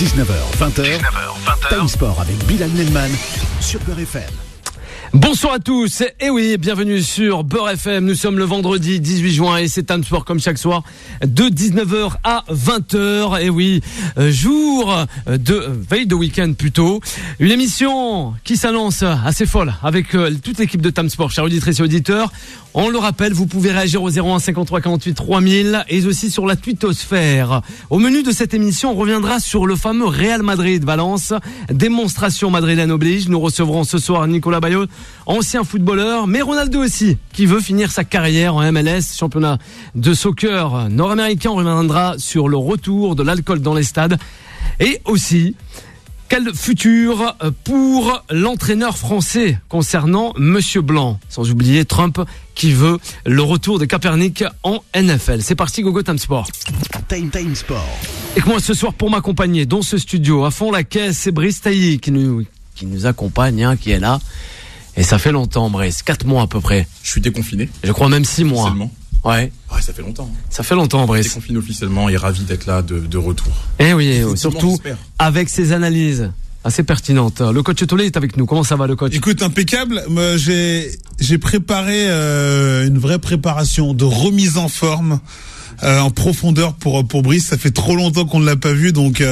19h, 20h, Time Sport avec Bilal Nelman sur Beurre FM. Bonsoir à tous, et oui, bienvenue sur Beurre FM. Nous sommes le vendredi 18 juin et c'est Time Sport comme chaque soir de 19h à 20h. Et oui, jour de veille de week-end plutôt. Une émission qui s'annonce assez folle avec toute l'équipe de Time Sport, chers auditrices et auditeurs. On le rappelle, vous pouvez réagir au 01 53 48 3000 et aussi sur la twittosphère. Au menu de cette émission, on reviendra sur le fameux Real Madrid-Valence. Démonstration madrilène oblige. Nous recevrons ce soir Nicolas Bayot, ancien footballeur, mais Ronaldo aussi, qui veut finir sa carrière en MLS, championnat de soccer nord-américain. On reviendra sur le retour de l'alcool dans les stades. Et aussi, quel futur pour l'entraîneur français concernant Monsieur Blanc, sans oublier Trump qui veut le retour de Kaepernick en NFL. C'est parti, gogo Time Sport. Time Sport. Et moi ce soir pour m'accompagner dans ce studio, à fond la caisse, c'est Brice Tailly qui nous accompagne, qui est là. Et ça fait longtemps, Brice, 4 mois à peu près. Je suis déconfiné. Je crois même 6 mois. Officiellement. Ouais, ça fait longtemps. Ça fait longtemps, Brice. Déconfiné officiellement et ravi d'être là de retour. Eh oui, surtout avec ses analyses assez pertinentes. Le coach Tolé est avec nous. Comment ça va, le coach? Écoute, impeccable. J'ai préparé une vraie préparation de remise en forme en profondeur pour Brice. Ça fait trop longtemps qu'on ne l'a pas vu, donc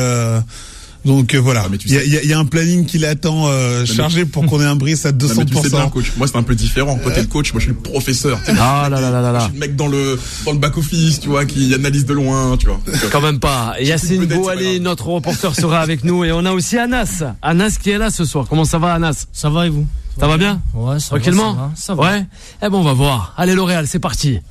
voilà. Il y a un planning qui l'attend chargé pour qu'on ait un Brice à 200%. Mais tu sais bien, coach. Moi, c'est un peu différent. Toi, t'es le coach. Moi, je suis le professeur. Là. Je suis le mec dans le back office, tu vois, qui analyse de loin, tu vois. Quand même pas. Yacine Bouali, notre reporter, sera avec nous, et on a aussi Anas. Anas qui est là ce soir. Comment ça va, Anas? Ça va et vous? Ça va bien? Ouais, ça tranquillement? va. Ça va. Ouais. Eh bon, on va voir. Allez, L'Oréal, c'est parti.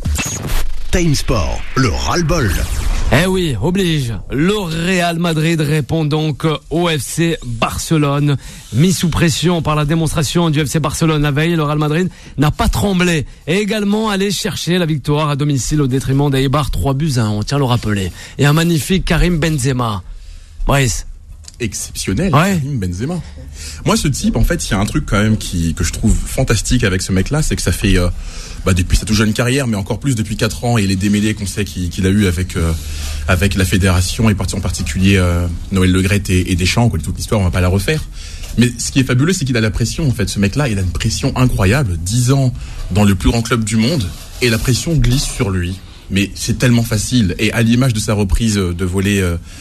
Time Sport, le ras-le-bol. Eh oui, oblige. Le Real Madrid répond donc au FC Barcelone. Mis sous pression par la démonstration du FC Barcelone la veille, le Real Madrid n'a pas tremblé. Et également allé chercher la victoire à domicile au détriment d'Eibar, 3-1, on tient à le rappeler. Et un magnifique Karim Benzema. Brice. Exceptionnel, ouais. Karim Benzema. Moi, ce type, en fait, il y a un truc quand même que je trouve fantastique avec ce mec-là, c'est que ça fait depuis sa toute jeune carrière, mais encore plus depuis 4 ans, et les démêlés qu'on sait qu'il a eu avec la fédération, et en particulier Noël Le Graët et Deschamps. On connaît toute l'histoire, on va pas la refaire. Mais ce qui est fabuleux, c'est qu'il a la pression, en fait. Ce mec-là, il a une pression incroyable. 10 ans dans le plus grand club du monde, et la pression glisse sur lui. Mais c'est tellement facile. Et à l'image de sa reprise de volée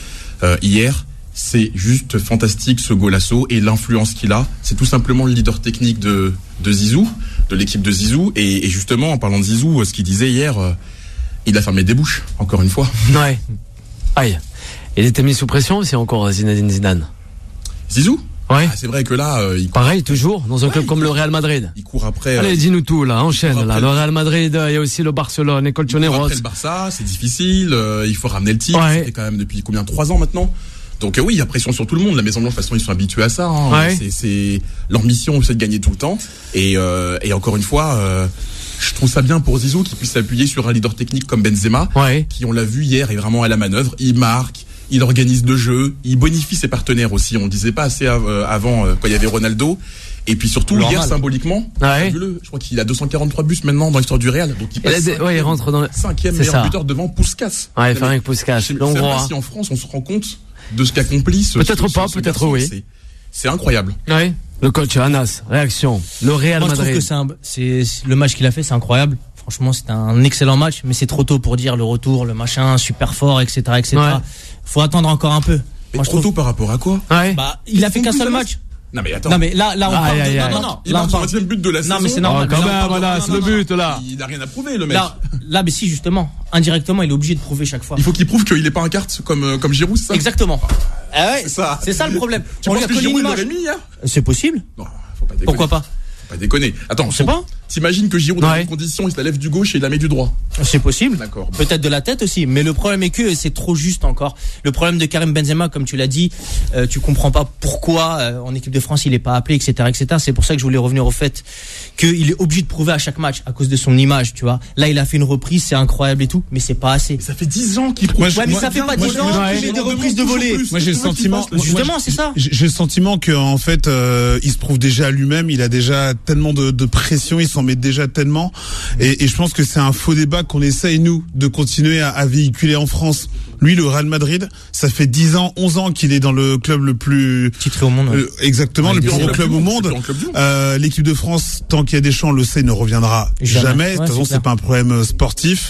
hier, c'est juste fantastique, ce golasso, et l'influence qu'il a. C'est tout simplement le leader technique de Zizou, de l'équipe de Zizou. Et justement, en parlant de Zizou, ce qu'il disait hier, il a fermé des bouches, encore une fois. Ouais. Aïe. Il était mis sous pression aussi encore, Zinedine Zidane. Zizou? Ouais. C'est vrai que là, pareil, toujours, dans un club comme le Real Madrid. Il court après. Allez, dis-nous tout, là, enchaîne, là. Le Real Madrid, il y a aussi le Barcelone, et Colchoneros. Après le Barça, c'est difficile, il faut ramener le titre. Ouais. C'est quand même depuis 3 ans maintenant? Donc oui, il y a pression sur tout le monde. La Maison Blanche, de toute façon, ils sont habitués à ça. Ouais. C'est leur mission, c'est de gagner tout le temps. Et encore une fois, je trouve ça bien pour Zizou qui puisse s'appuyer sur un leader technique comme Benzema, ouais, qui, on l'a vu hier, est vraiment à la manœuvre. Il marque, il organise le jeu, il bonifie ses partenaires aussi. On ne disait pas assez avant quand il y avait Ronaldo. Et puis surtout, hier, symboliquement, ouais, je crois qu'il a 240 buts maintenant dans l'histoire du Real. Donc il rentre dans le 5e meilleur buteur devant Puskas. Ouais, Ferenc Puskas. Je sais pas si en France on se rend compte de ce qu'accomplit ce peut-être pas, peut-être oui. C'est incroyable. Ouais. Le coach Anas, réaction. Le Real Madrid. Moi, je trouve que c'est le match qu'il a fait, c'est incroyable. Franchement, c'est un excellent match, mais c'est trop tôt pour dire le retour, le machin, super fort, etc., etc. Ouais. Faut attendre encore un peu. Mais trop tôt par rapport à quoi? Ouais. Il a fait qu'un seul match. Non mais attends. Non mais là on parle non. Il marque son 20e but de la saison. Non mais c'est normal. Quand même, voilà, c'est le but là. Il n'a rien à prouver le mec. Là mais si justement, indirectement, il est obligé de prouver chaque fois. Il faut qu'il prouve qu'il est pas un carte comme Giroud, ça. Exactement. Ah ouais, c'est ça le problème. Tu penses que Giroud l'aurait mis hier? C'est possible. Non, faut pas déconner. Pourquoi pas? Faut pas déconner. Attends, je sais pas. T'imagines que Giroud dans une condition, il se la lève du gauche et il la met du droit. C'est possible. D'accord. Peut-être de la tête aussi, mais le problème est que c'est trop juste encore. Le problème de Karim Benzema, comme tu l'as dit, tu comprends pas pourquoi en équipe de France il est pas appelé, etc., etc. C'est pour ça que je voulais revenir au fait qu'il est obligé de prouver à chaque match à cause de son image, tu vois. Là, il a fait une reprise, c'est incroyable et tout, mais c'est pas assez. Mais ça fait 10 ans qu'il prouve. Ouais, mais ça fait pas 10 ans qu'il fait des reprises de volée. Moi, j'ai le sentiment, justement, c'est ça. J'ai le sentiment que en fait, il se prouve déjà à lui-même. Il a déjà tellement de pression, il s'en met déjà tellement. Et je pense que c'est un faux débat qu'on essaye nous de continuer à véhiculer en France. Lui, le Real Madrid, ça fait 10 ans, 11 ans qu'il est dans le club le plus titré au monde. Exactement, le plus gros club au monde. L'équipe de France, tant qu'il y a Deschamps, on le sait, ne reviendra jamais. De toute façon, c'est pas un problème sportif.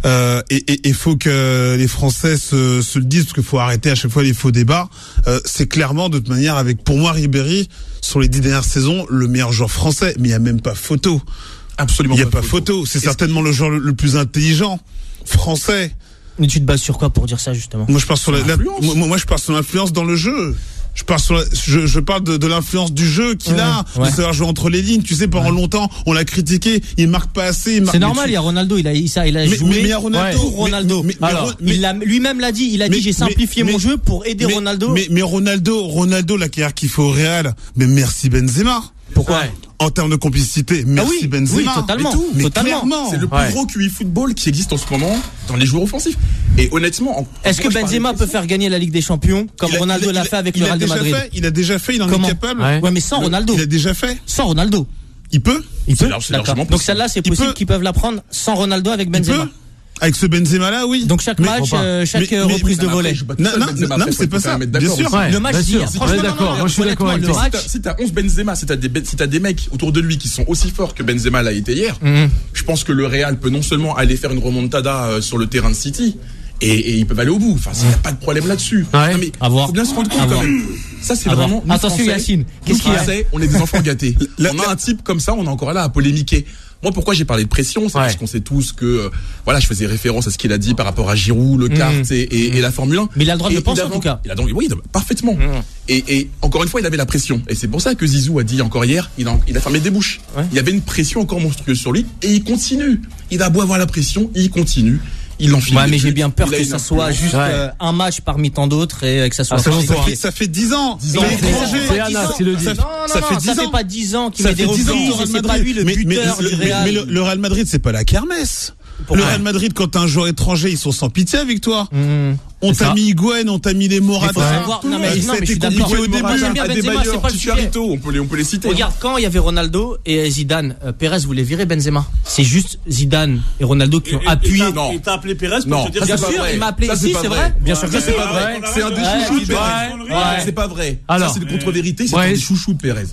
Et faut que les Français se le disent, parce qu'il faut arrêter à chaque fois les faux débats. C'est clairement, de toute manière, avec pour moi Ribéry, sur les 10 dernières saisons, le meilleur joueur français. Mais il y a même pas photo. Absolument. Il y a pas photo. C'est certainement le joueur le plus intelligent français. Mais tu te bases sur quoi pour dire ça, justement? Moi, je pars sur moi, je pars sur l'influence dans le jeu. Je parle de l'influence du jeu qu'il a, de savoir jouer entre les lignes. Tu sais, pendant longtemps, on l'a critiqué, il marque pas assez. C'est normal, il y a Ronaldo, il a joué mais il y a Ronaldo, pour Ronaldo. Lui-même l'a dit, j'ai simplifié mon jeu pour aider Ronaldo. Mais Ronaldo, la carrière qu'il fait au Real, mais merci Benzema. Pourquoi? En termes de complicité, merci Benzema. Oui, totalement. Clairement. C'est le plus gros QI football qui existe en ce moment dans les joueurs offensifs. Et honnêtement, est-ce que Benzema peut faire gagner la Ligue des Champions comme Ronaldo l'a fait avec le Real de Madrid? Il a déjà fait, il en est capable. Ouais, mais sans Ronaldo. Il a déjà fait. Sans Ronaldo. Il peut. D'accord. Donc celle-là, c'est possible qu'ils peuvent la prendre sans Ronaldo avec Benzema. Avec ce Benzema là, oui. Donc chaque match, chaque reprise de volée. Non, c'est pas ça. Bien sûr. Le match d'hier, franchement, d'accord. Moi je suis d'accord avec toi. Si t'as 11 Benzema, si t'as des mecs autour de lui qui sont aussi forts que Benzema l'a été hier, je pense que le Real peut non seulement aller faire une remontada sur le terrain de City, et ils peuvent aller au bout. Enfin, il n'y a pas de problème là-dessus. Ouais. Non, mais faut bien se rendre compte quand même. Ça, c'est vraiment. Attention, Yacine. Qu'est-ce qu'il y a? On est des enfants gâtés. On a un type comme ça, on est encore là à polémiquer. Moi, pourquoi j'ai parlé de pression, c'est parce qu'on sait tous que, je faisais référence à ce qu'il a dit par rapport à Giroud, le kart et la Formule 1. Mais il a le droit de le penser, en tout cas. Oui, parfaitement. Et encore une fois, il avait la pression. Et c'est pour ça que Zizou a dit encore hier, il a fermé des bouches. Il y avait une pression encore monstrueuse sur lui, et il continue. Il a beau avoir la pression, il continue. Il enfile. Ouais, mais j'ai bien peur que ça soit juste un match parmi tant d'autres et que ça soit. Ça fait 10 ans. C'est Anna qui le dit. Ça fait pas 10 ans qu'il met des reprises. C'est pas lui le buteur du Real. Mais le Real Madrid, c'est pas la kermesse. Le Real Madrid, quand t'as un joueur étranger, ils sont sans pitié avec toi. On t'a mis Higuaín, on t'a mis les Morata. Non, mais je suis d'accord. Moi, j'aime bien Benzema, c'est pas le sujet. On peut les citer. Regarde, quand il y avait Ronaldo et Zidane, Pérez voulait virer Benzema. C'est juste Zidane et Ronaldo qui ont appuyé. Il t'a appelé Pérez pour te dire bien sûr, il m'a appelé ici, c'est vrai. Bien sûr que c'est pas vrai. C'est un des chouchous de Pérez. C'est pas vrai. Ça, c'est une contre-vérité, c'est un des chouchous de Pérez.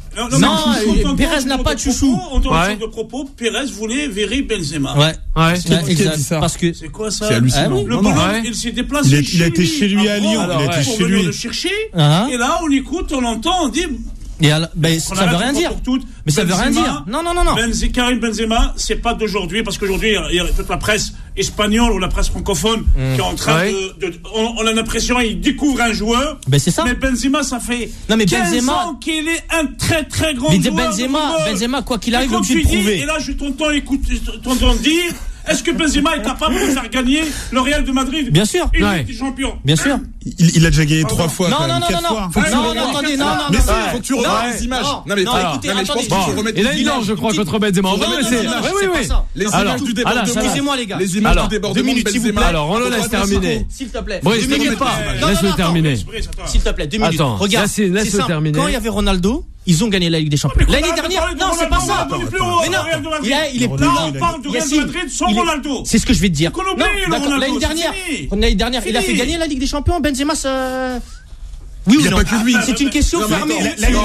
Non, Pérez n'a pas de chouchou. En tant que de propos, Pérez voulait virer Benzema. Ouais, exact. Parce que c'est quoi ça? C'est hallucinant. Le bonhomme, il s'est déplacé. Il a été chez lui à Lyon. Il a été chez lui. Le chercher. Et là, on écoute, on entend, on dit. Ça veut rien dire. Mais ça veut rien dire. Non. Karim Benzema, c'est pas d'aujourd'hui, parce qu'aujourd'hui, il y a toute la presse espagnole ou la presse francophone qui est en train on a l'impression qu'il découvre un joueur. C'est ça. Mais Benzema, ça fait 15 ans qu'il est un très très grand joueur. Benzema, quoi qu'il arrive, il est obligé de prouver. Et là, je t'entends dire. Est-ce que Benzema est capable de faire gagner le Real de Madrid? Bien sûr. Il est champion. Bien sûr. Il a déjà gagné 3 fois. Non. Faut que tu remettes les images. Non, mais écoutez, je pense qu'il faut remettre les images, je crois, contre Benzema. Oui. Les images du débordement. Excusez-moi, les gars. Les images du débordement de Benzema. Alors, on le laisse terminer. S'il te plaît. Brice, t'inquiète pas. Laisse-le terminer. S'il te plaît, 2 minutes. Regarde, laisse-le terminer. Quand il y avait Ronaldo, ils ont gagné la Ligue des Champions. L'année dernière, non, c'est pas ça. Mais non, il est plus là. On parle du Real de Madrid sans Ronaldo. C'est ce que je vais te dire. Non, d'accord. L'année dernière, il a fait gagner la Ligue des Champions. Benzema, oui ou non? Pas que lui. C'est une question fermée.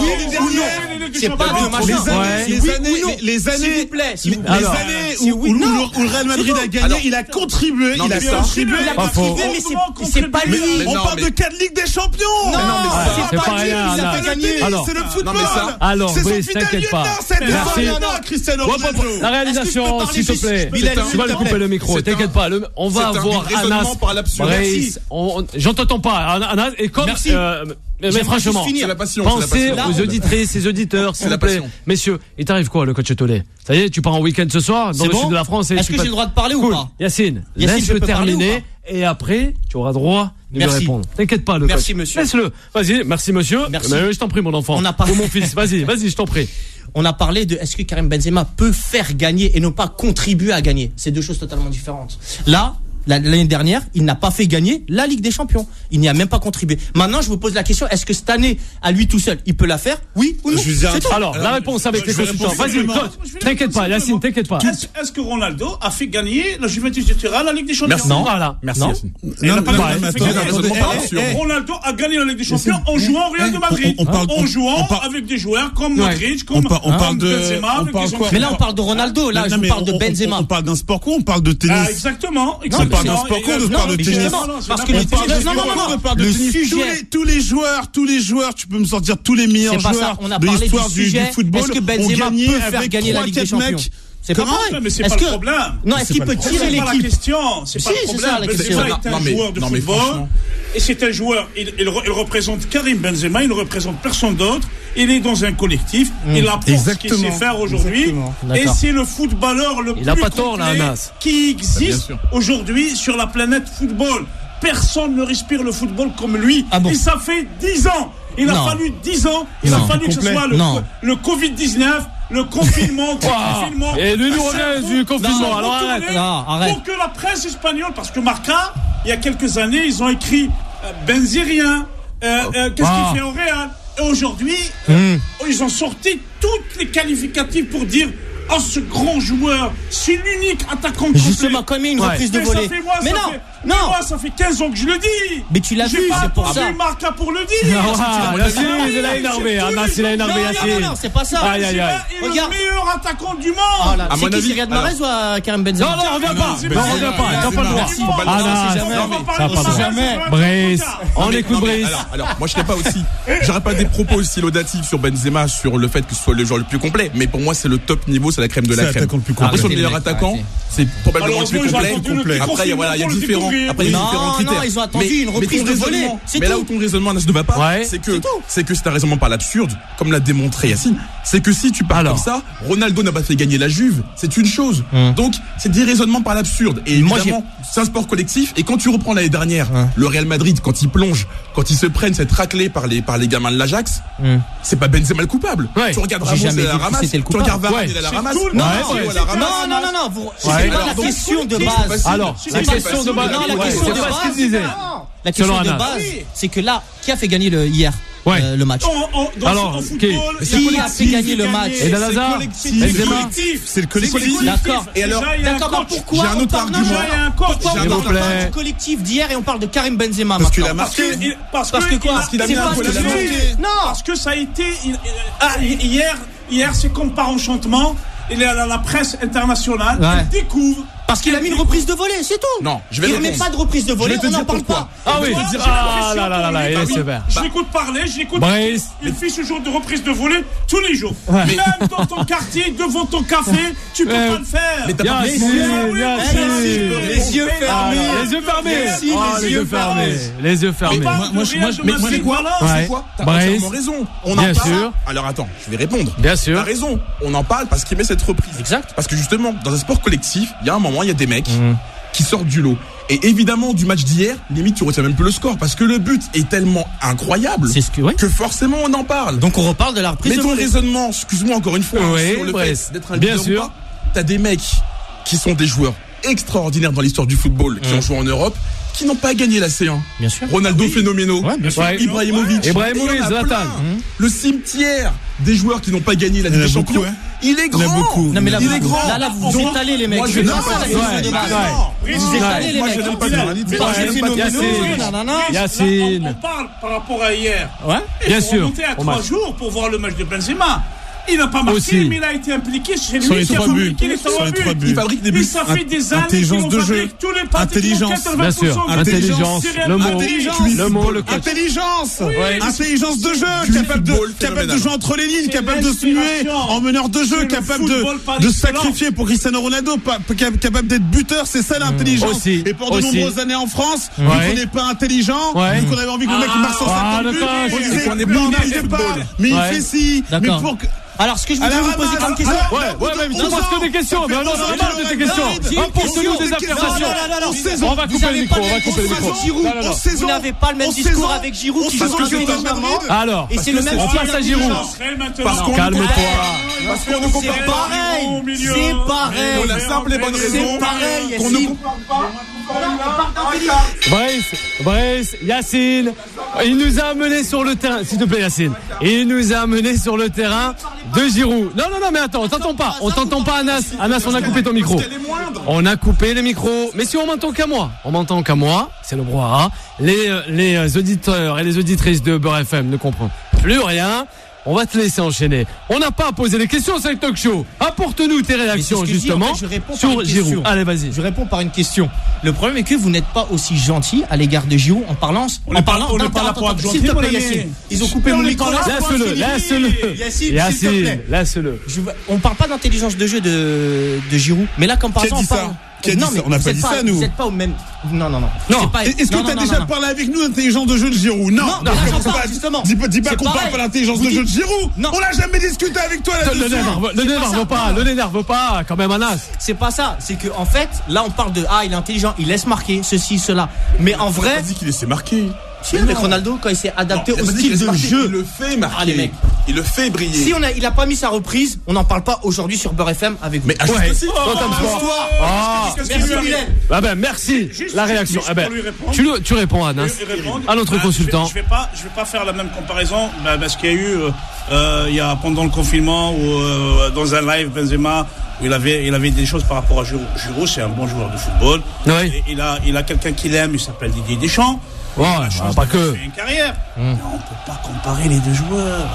C'est pas de machin. Les années, s'il vous plaît. Les années où le Real Madrid a gagné, il a contribué. Il a contribué. Mais c'est pas lui. On parle de 4 Ligues des Champions. Non, c'est pas lui. Il a fait gagner. C'est le football. Alors, Brice, t'inquiète pas. Merci. La réalisation, s'il te plaît. Tu vas lui couper le micro. T'inquiète pas. On va avoir Anas. Brice, j'entends pas. Anas, et comme. Mais franchement, pensez aux auditrices et auditeurs, s'il vous plaît. Messieurs, il t'arrive quoi, le coach Tollet? Ça y est, tu pars en week-end ce soir dans le sud de la France. Est-ce que j'ai le droit de parler ou pas? Yacine, laisse-le terminer et après, tu auras droit de lui répondre. T'inquiète pas, le coach. Merci, monsieur. Laisse-le. Vas-y, merci, monsieur. Merci. Mais je t'en prie, mon enfant. Ou mon fils. Vas-y, je t'en prie. On a parlé de est-ce que Karim Benzema peut faire gagner et non pas contribuer à gagner. C'est deux choses totalement différentes. Là, L'année dernière, il n'a pas fait gagner la Ligue des Champions. Il n'y a même pas contribué. Maintenant, je vous pose la question, est-ce que cette année, à lui tout seul, il peut la faire? Oui ou non? Alors, la réponse avec les consultants. Vas-y, t'inquiète pas, Yacine, t'inquiète pas. Est-ce que Ronaldo a fait gagner la Juventus de Turin la Ligue des Champions? Non, voilà. Merci, Yacine. Ronaldo a gagné la Ligue des Champions en jouant au Real de Madrid. En jouant avec des joueurs comme Modric, comme Benzema. Mais là, on parle de Ronaldo. Là, je vous parle de Benzema. On parle d'un sport co, on parle de tennis. Exactement. On parle d'un sport co, on parle de tennis. Parce que le sujet, tous les joueurs, tu peux me sortir tous les meilleurs joueurs de l'histoire du football. Est-ce que Benzema peut faire gagner la Ligue des Champions? C'est pas pareil. Mais c'est pas le problème. Non, est-ce qu'il peut tirer l'équipe? C'est pas la question. C'est pas le problème. Benzema est un joueur de football. Et c'est un joueur, il représente Karim Benzema, il ne représente personne d'autre. Il est dans un collectif. Il apporte ce qu'il sait faire aujourd'hui. Et c'est le footballeur le plus complet qui existe aujourd'hui sur la planète football. Personne ne respire le football comme lui. Et ça fait 10 ans. Il a fallu 10 ans. Il a fallu que ce soit le Covid-19. Le confinement, Et lui nous revient du confinement. Alors arrête. Pour que la presse espagnole, parce que Marca, il y a quelques années, ils ont écrit Benzérien. Qu'est-ce qu'il fait au Real? Et aujourd'hui, ils ont sorti toutes les qualificatives pour dire ce grand joueur, c'est l'unique attaquant complet. Justement, comme il y a une reprise de volée. Mais non, ça fait 15 ans que je le dis. Mais tu l'as vu, c'est pour ça. J'ai pas Marca pour le dire. Il a énervé. Il a énervé. Non, c'est pas ça. Il est le meilleur attaquant du monde. C'est qui, Riyad Mahrez ou Karim Benzema? Non, reviens pas. Il n'a pas le droit. Jamais. Brice, on écoute Brice. Alors, moi, je serais pas aussi. J'aurais pas des propos aussi laudatifs sur Benzema, sur le fait que ce soit le joueur le plus complet. Mais pour moi, c'est le top niveau, c'est la crème de la crème. Après, sur le meilleur attaquant, c'est probablement le plus complet. Après, voilà, il y a différents critères. Non, ils ont attendu une reprise de volée. Mais là où ton raisonnement ne va pas, c'est que c'est un raisonnement par l'absurde, comme l'a démontré Yacine. C'est que si tu parles comme ça, Ronaldo n'a pas fait gagner la Juve, c'est une chose. Donc, c'est des raisonnements par l'absurde. Et évidemment, c'est un sport collectif. Et quand tu reprends l'année dernière, le Real Madrid, quand ils plongent, quand ils se prennent cette raclée par les gamins de l'Ajax, c'est pas Benzema le coupable. Tu regardes Ramos, il a la ramasse. Tu regardes Varane, il a la ramasse. Non, c'est pas la question de base. Alors, la question de base, c'est pas ce qu'il disait. La question de base, c'est que là, qui a fait gagner hier le match? Alors, qui a fait gagner le match? Et Hazard, c'est le collectif. D'accord. Et alors, pourquoi j'ai un autre argument. Pourquoi on parle du collectif d'hier et on parle de Karim Benzema? Parce qu'il a marqué. Parce que quoi? Parce qu'il a mis un peu la montée. Non, parce que ça a été hier, c'est comme par enchantement. Il est à la presse internationale. Il découvre. Parce qu'il a mis une reprise de volée, c'est tout. Non, je vais il remet pas de reprise de volée, on n'en parle pas. Ah oui. Là, il est sévère. Je l'écoute parler, il fait ce genre de reprise de volée tous les jours. Même dans ton quartier, devant ton café, tu peux pas le faire. Mais t'as pas les yeux fermés. Les yeux fermés. Moi, c'est quoi? T'as entièrement raison. On en parle. Alors attends, je vais répondre. Bien sûr. T'as raison. On en parle parce qu'il met cette reprise. Exact. Parce que justement, dans un sport collectif, il y a un moment, il y a des mecs qui sortent du lot. Et évidemment, du match d'hier, limite, tu retiens même plus le score parce que le but est tellement incroyable que forcément on en parle. Donc on reparle de la reprise de volée. Mais ton raisonnement, excuse-moi encore une fois, sur le fait d'être un leader ou pas, t'as des mecs qui sont des joueurs extraordinaires dans l'histoire du football, qui ont joué en Europe, qui n'ont pas gagné la C1. Bien sûr. Ronaldo phénoménaux, Ibrahimovic, Zlatan. Le cimetière des joueurs qui n'ont pas gagné la Ligue des Champions. Il est grand. Non mais là, il est grand. Là, vous étalez les mecs. C'est pas ça la question de base. Vous étalez les mecs. Yacine. On parle par rapport à hier. Bien sûr. On montait à 3 jours pour voir le match de Benzema. Il n'a pas marqué, mais il a été impliqué. C'est lui qui a fabriqué les 3 buts. Il fabrique des buts. Ça fait des années Intelligence de jeu. Intelligence. Bien sûr. Intelligence. Le mot, le coach. Intelligence. Intelligence de jeu. Capable de jouer entre les lignes, capable de se muer en meneur de jeu, capable de sacrifier pour Cristiano Ronaldo, capable d'être buteur. C'est ça l'intelligence. Et pour de nombreuses années en France, vu qu'on n'est pas intelligent, vu qu'on avait envie que le mec marche sur 50 buts, on disait non, il n'arrive pas. Mais il fait si. Mais Alors, ce que je voulais vous poser comme question. Ouais, mais tu poses que des questions. Mais non, on a marre de tes questions. Apporte-nous des affirmations. On va couper le micro. Vous n'avez pas le même discours avec Giroud qui joue régulièrement. Alors, et c'est le même on passe à Giroud. Calme-toi. Parce qu'on ne compare pas. C'est pareil. Pour la simple et bonne raison. C'est pareil, qu'on ne compare pas. Brice, Yacine, il nous a amené sur le terrain, s'il te plaît Yacine, il nous a amené sur le terrain de Giroud. Non, mais attends, on t'entend pas Anas, on a coupé ton micro. On a coupé les micros, mais si on m'entend qu'à moi, c'est le brouhaha. Les auditeurs et les auditrices de Beurre FM ne comprennent plus rien. On va te laisser enchaîner. On n'a pas à poser des questions, c'est le talk show. Apporte-nous tes réactions justement sur Giroud. Allez, vas-y. Je réponds par une question. Le problème est que vous n'êtes pas aussi gentil à l'égard de Giroud en parlant. On n'est pas là pour être gentil. S'il te plaît, Yacine. Ils ont coupé mon micro. Yacine, laisse-le. On parle pas d'intelligence de jeu de Giroud, mais là, comme par exemple, on n'a pas dit ça, nous. Vous n'êtes pas au même. Non. Est-ce que tu as déjà parlé avec nous d'intelligence de jeu de Giroud? Non. Justement. Dis pas qu'on parle pas d'intelligence de jeu de Giroud. On n'a jamais discuté avec toi là-dessus. Ne l'énerve pas, quand même, Anas. C'est pas ça. C'est que, en fait, là, on parle de, il est intelligent, il laisse marquer ceci, cela. Mais en vrai. Il a dit qu'il laissait marquer. Si, avec Ronaldo, quand il s'est adapté au style de jeu. Il le fait marquer. Les mecs. Il le fait briller. Si il a pas mis sa reprise, on n'en parle pas aujourd'hui sur Beurre FM avec vous. Mais merci Bilal. Merci. La réaction. Tu réponds à Anas, à notre consultant. Je vais pas faire la même comparaison parce qu'il y a eu pendant le confinement ou dans un live Benzema où il avait des choses par rapport à Giroud. Giroud, c'est un bon joueur de football. Oui. Il a quelqu'un qu'il aime, il s'appelle Didier Deschamps. Pas que. Fait une carrière. Mais on peut pas comparer les deux joueurs.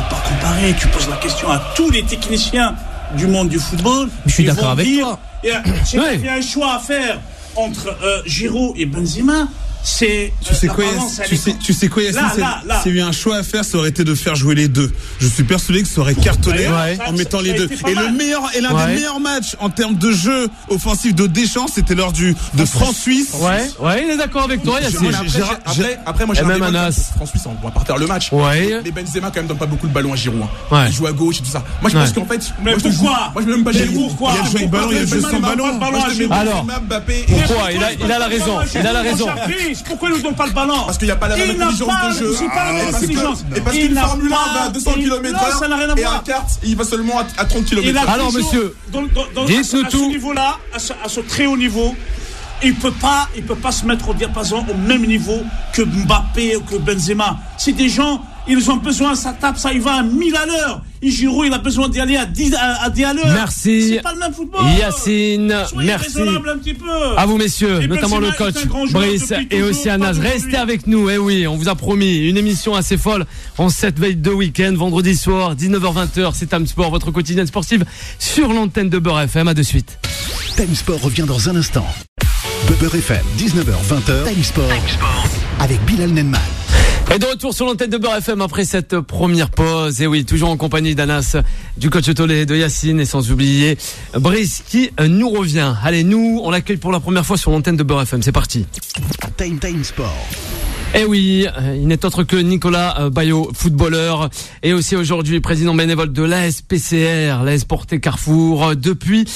Tu poses la question à tous les techniciens du monde du football. Je suis d'accord avec toi. Si il y a un choix à faire entre Giroud et Benzema, c'est. Tu sais quoi, Yacine, s'il y a eu un choix à faire, ça aurait été de faire jouer les deux. Je suis persuadé que ça aurait cartonné en mettant les deux. Et l'un des meilleurs matchs en termes de jeu offensif de Deschamps, c'était lors de France-Suisse. Ouais, il est d'accord avec toi, Yacine. Après, moi, j'ai un débat France-Suisse, on va partir le match. Ouais. Mais Benzema, quand même, donne pas beaucoup de ballons à Giroud. Il joue à gauche et tout ça. Moi, je pense qu'en fait. Mais pourquoi? Moi, je veux même pas Giroud. Pourquoi? Il y a le jeu avec ballon, il y a le jeu sans ballon. Alors, pourquoi? Il a la raison. Pourquoi il ne donne pas le ballon? Parce qu'il n'y a pas la même intelligence de jeu. C'est pas la même intelligence. Et parce qu'une Formule 1 va à 200 km/h et un kart, il va seulement à 30 km/h. Alors, monsieur, dites-nous tout. À ce niveau-là, à ce très haut niveau, il peut pas se mettre au diapason au même niveau que Mbappé ou que Benzema. C'est des gens, ils ont besoin, ça tape, ça y va à 1000 à l'heure. Et Giroud, il a besoin d'y aller à 10 à l'heure. Merci. C'est pas le même football. Yacine, merci. Un petit peu. À vous, messieurs, notamment le coach Brice et aussi Anas. Restez avec nous. Eh oui, on vous a promis une émission assez folle en cette veille de week-end, vendredi soir, 19h-20h. C'est Time Sport, votre quotidienne sportive sur l'antenne de Beurre FM. À de suite. Time Sport revient dans un instant. Beurre FM, 19h-20h. Time Sport avec Bilal Nenman. Et de retour sur l'antenne de Beurre FM après cette première pause. Et oui, toujours en compagnie d'Anas, du coach Tolé, de Yacine et sans oublier Brice qui nous revient. Allez, nous, on l'accueille pour la première fois sur l'antenne de Beurre FM. C'est parti. Time Sport. Eh oui, il n'est autre que Nicolas Bayo, footballeur, et aussi aujourd'hui président bénévole de l'ASPCR, l'AS Porté Carrefour. Depuis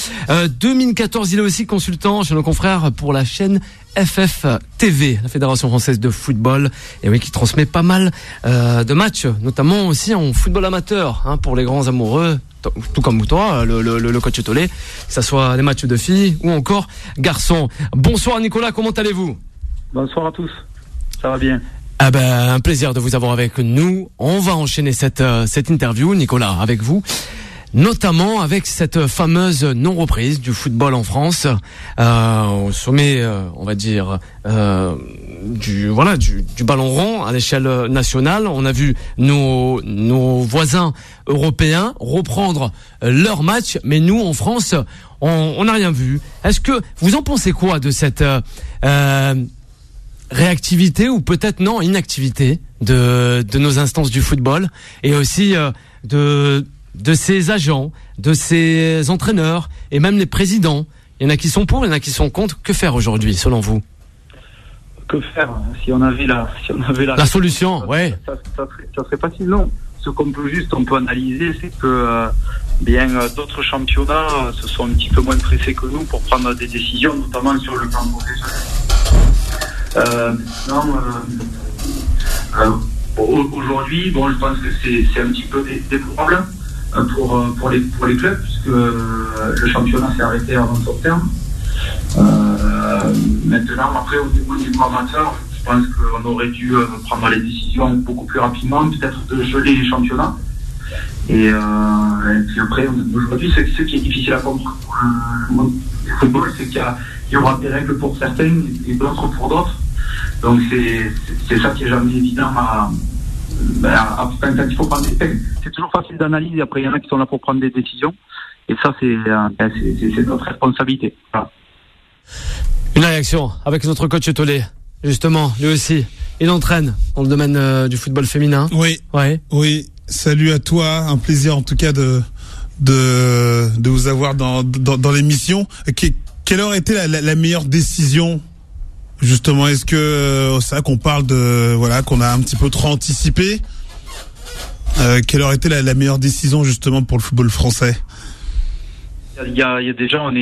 2014, il est aussi consultant chez nos confrères pour la chaîne FF TV, la Fédération Française de Football, et oui, qui transmet pas mal de matchs, notamment aussi en football amateur, pour les grands amoureux, tout comme toi, le coach Tolé, que ça soit des matchs de filles ou encore garçons. Bonsoir Nicolas, comment allez-vous? Bonsoir à tous. Ça va bien. Un plaisir de vous avoir avec nous. On va enchaîner cette interview, Nicolas, avec vous, notamment avec cette fameuse non-reprise du football en France, au sommet, on va dire, du ballon rond à l'échelle nationale. On a vu nos voisins européens reprendre leur match, mais nous, en France, on n'a rien vu. Est-ce que vous en pensez quoi de cette réactivité ou peut-être non inactivité de nos instances du football et aussi de ces agents, de ces entraîneurs et même les présidents? Il y en a qui sont pour, il y en a qui sont contre. Que faire aujourd'hui, selon vous? Que faire si on avait la solution, ouais. Ça serait facile, non. ce qu'on peut analyser, c'est que d'autres championnats se sont un petit peu moins pressés que nous pour prendre des décisions, notamment sur le plan professionnel. Aujourd'hui, je pense que c'est un petit peu déplorable pour les clubs, puisque le championnat s'est arrêté avant septembre. Maintenant, après, au niveau amateur, je pense qu'on aurait dû prendre les décisions beaucoup plus rapidement, peut-être de geler les championnats. Et puis après, aujourd'hui, ce qui est difficile à comprendre pour le monde du football, c'est qu'il y aura des règles pour certains et d'autres pour d'autres. Donc c'est ça qui est jamais évident quand il faut prendre des règles. C'est toujours facile d'analyser. Après, il y en a qui sont là pour prendre des décisions. Et ça, c'est notre responsabilité. Voilà. Une réaction avec notre coach Tollet. Justement, lui aussi, il entraîne dans le domaine du football féminin. Oui. Ouais. Oui. Salut à toi. Un plaisir, en tout cas, de vous avoir dans l'émission. Quelle aurait été la meilleure décision? Justement, est-ce que c'est vrai qu'on parle qu'on a un petit peu trop anticipé? Quelle aurait été la meilleure décision justement pour le football français? Il y a déjà, on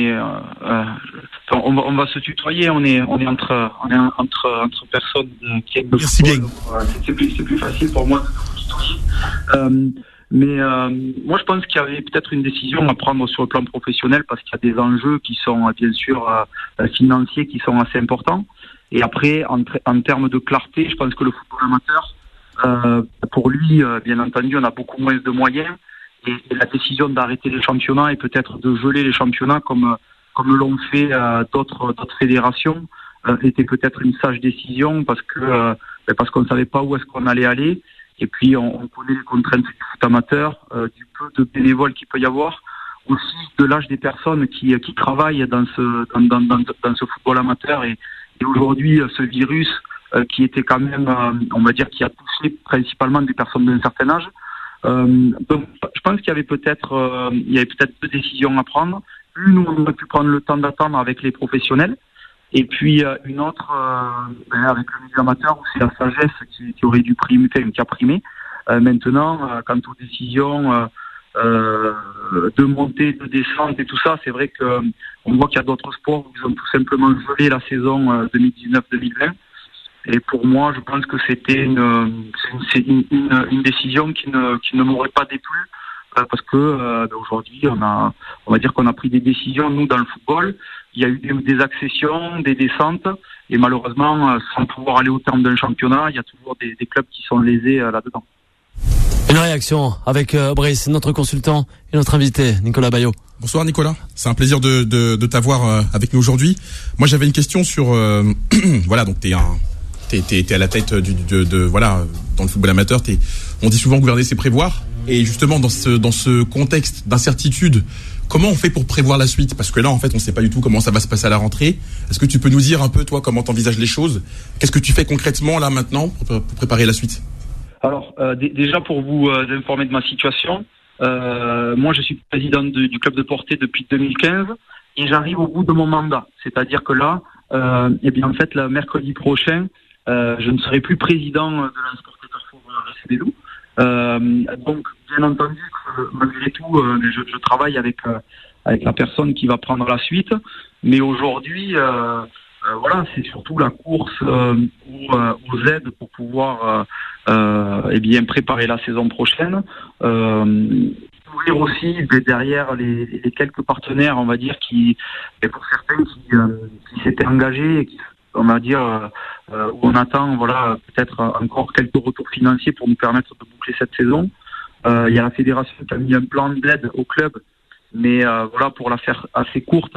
va se tutoyer, on est entre personnes qui aiment le football. C'est plus facile pour moi de tutoyer. Mais moi, je pense qu'il y avait peut-être une décision à prendre sur le plan professionnel parce qu'il y a des enjeux qui sont bien sûr financiers qui sont assez importants. Et après, en termes de clarté, je pense que le football amateur, pour lui, bien entendu, on a beaucoup moins de moyens. Et la décision d'arrêter les championnats et peut-être de geler les championnats comme l'ont fait d'autres fédérations était peut-être une sage décision parce qu'on ne savait pas où est-ce qu'on allait aller. Et puis, on connaît les contraintes du foot amateur, du peu de bénévoles qu'il peut y avoir, aussi de l'âge des personnes qui travaillent dans ce football amateur. Et aujourd'hui, ce virus qui était quand même, on va dire, qui a touché principalement des personnes d'un certain âge. Donc, je pense qu'il y avait peut-être deux décisions à prendre. Une où on aurait pu prendre le temps d'attendre avec les professionnels. Et puis une autre avec le milieu amateur où c'est la sagesse qui aurait dû primer, qui a primé. Maintenant, quant aux décisions de montée, de descente et tout ça, c'est vrai que on voit qu'il y a d'autres sports où ils ont tout simplement gelé la saison 2019-2020. Et pour moi, je pense que c'était une décision qui ne m'aurait pas déplu. Parce que aujourd'hui, on va dire qu'on a pris des décisions, nous, dans le football. Il y a eu des accessions, des descentes, et malheureusement, sans pouvoir aller au terme d'un championnat, il y a toujours des clubs qui sont lésés là-dedans. Une réaction avec Brice, notre consultant et notre invité, Nicolas Baillot. Bonsoir Nicolas, c'est un plaisir de t'avoir avec nous aujourd'hui. Moi, j'avais une question sur... voilà, donc t'es à la tête dans le football amateur. On dit souvent gouverner, c'est prévoir. Et justement, dans ce contexte d'incertitude, comment on fait pour prévoir la suite? Parce que là, en fait, on ne sait pas du tout comment ça va se passer à la rentrée. Est-ce que tu peux nous dire un peu, toi, comment tu envisages les choses? Qu'est-ce que tu fais concrètement, là, maintenant, pour préparer la suite? Alors, déjà, pour vous informer de ma situation, moi, je suis président du club de Portet depuis 2015 et j'arrive au bout de mon mandat. C'est-à-dire que là, en fait, le mercredi prochain, je ne serai plus président de la Sport Carrefour RC des Loups. Donc, bien entendu, malgré tout, je travaille avec la personne qui va prendre la suite. Mais aujourd'hui, c'est surtout la course aux aides pour pouvoir préparer la saison prochaine. Ouvrir aussi derrière les quelques partenaires, on va dire, pour certains qui s'étaient engagés et qui, on va dire, où on attend peut-être encore quelques retours financiers pour nous permettre de boucler cette saison. Il y a la fédération qui a mis un plan d'aide au club, mais pour la faire assez courte,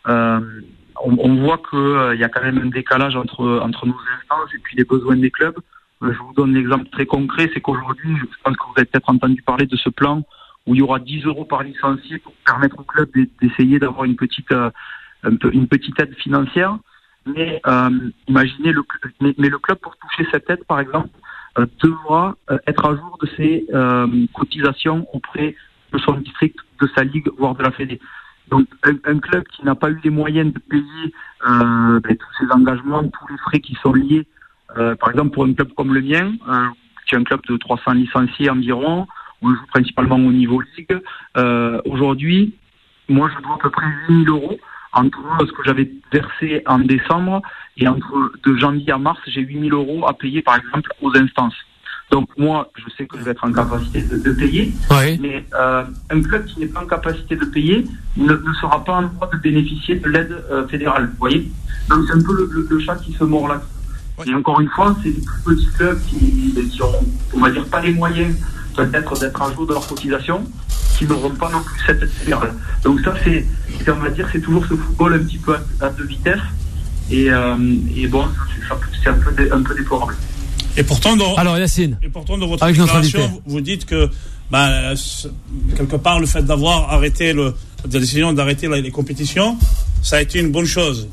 on voit qu'il y a quand même un décalage entre nos instances et puis les besoins des clubs. Je vous donne l'exemple très concret, c'est qu'aujourd'hui, je pense que vous avez peut-être entendu parler de ce plan où il y aura 10 € par licencié pour permettre au club d'essayer d'avoir une petite aide financière. Mais imaginez le club, pour toucher cette aide, par exemple, devra être à jour de ses cotisations auprès de son district, de sa ligue, voire de la Fédé. Donc un club qui n'a pas eu les moyens de payer tous ses engagements, tous les frais qui sont liés, par exemple pour un club comme le mien, qui est un club de 300 licenciés environ, on joue principalement au niveau Ligue. Aujourd'hui, moi, je dois à peu près 8 000 euros entre ce que j'avais versé en décembre et entre de janvier à mars, j'ai 8 000 euros à payer, par exemple, aux instances. Donc moi, je sais que je vais être en capacité de payer, mais un club qui n'est pas en capacité de payer ne sera pas en droit de bénéficier de l'aide fédérale, vous voyez. Donc c'est un peu le chat qui se mord là. Et encore une fois, c'est des plus petits clubs qui ont, on va dire, pas les moyens peut-être d'être à jour de leur cotisation, qui n'auront pas non plus cette aide fédérale. Donc ça, on va dire, c'est toujours ce football un petit peu à deux vitesses, et bon, c'est un peu déplorable. Et pourtant, alors Yacine, dans votre déclaration, vous dites que quelque part le fait d'avoir arrêté la décision d'arrêter les compétitions, ça a été une bonne chose.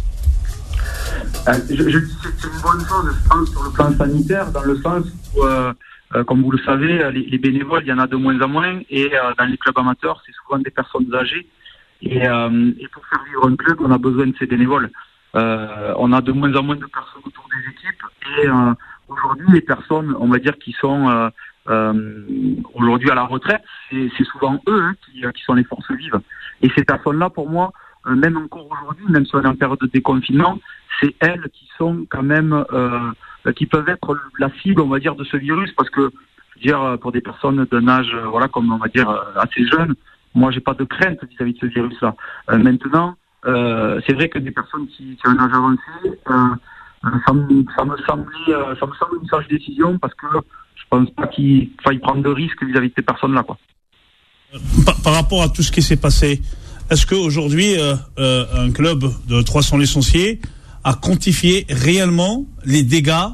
Je dis que c'est une bonne chose, je pense, sur le plan sanitaire, dans le sens où, comme vous le savez, les bénévoles, il y en a de moins en moins, et dans les clubs amateurs, c'est souvent des personnes âgées, et pour faire vivre un club, on a besoin de ces bénévoles. On a de moins en moins de personnes autour des équipes, et aujourd'hui, les personnes, on va dire, qui sont aujourd'hui à la retraite, c'est souvent eux qui sont les forces vives. Et ces personnes-là, pour moi, même encore aujourd'hui, même si on est en période de déconfinement, c'est elles qui sont quand même, qui peuvent être la cible, on va dire, de ce virus, parce que, je veux dire, pour des personnes d'un âge, voilà, comme on va dire, assez jeune, moi, j'ai pas de crainte vis-à-vis de ce virus-là. Maintenant, c'est vrai que des personnes qui ont un âge avancé, ça me semble une sage décision, parce que je pense pas qu'il faille prendre de risques vis-à-vis de ces personnes-là, quoi. Par rapport à tout ce qui s'est passé, est-ce qu'aujourd'hui, un club de 300 licenciés a quantifié réellement les dégâts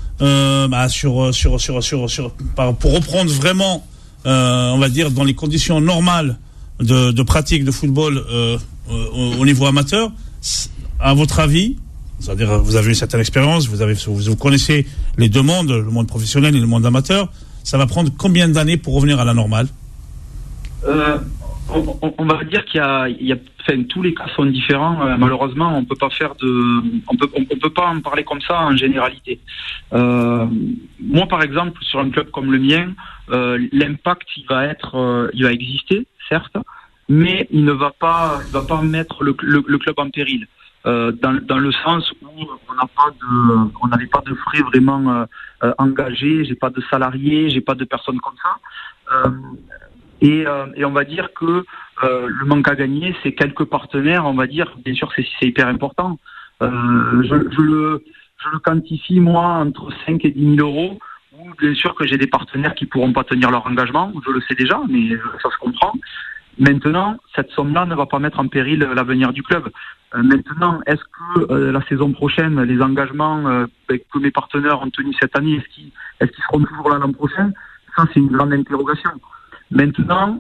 pour reprendre vraiment, on va dire, dans les conditions normales de pratique de football au niveau amateur? À votre avis, c'est-à-dire vous avez une certaine expérience, vous connaissez les deux mondes, le monde professionnel et le monde amateur, ça va prendre combien d'années pour revenir à la normale? On va dire qu'il y a enfin, tous les cas sont différents. Malheureusement, on peut pas on peut pas en parler comme ça en généralité. Moi, par exemple, sur un club comme le mien, l'impact il va exister, certes, mais il ne va pas mettre le club en péril. Dans le sens où on n'avait pas de frais vraiment engagés, j'ai pas de salariés, j'ai pas de personnes comme ça. Et on va dire que le manque à gagner, c'est quelques partenaires, on va dire, bien sûr c'est hyper important. Je le quantifie moi entre 5 et 10 000 euros, ou bien sûr que j'ai des partenaires qui pourront pas tenir leur engagement, je le sais déjà, mais ça se comprend. Maintenant, cette somme-là ne va pas mettre en péril l'avenir du club. Maintenant, est-ce que la saison prochaine, les engagements que mes partenaires ont tenus cette année, est-ce qu'ils seront toujours là l'an prochain? Ça, c'est une grande interrogation. Maintenant,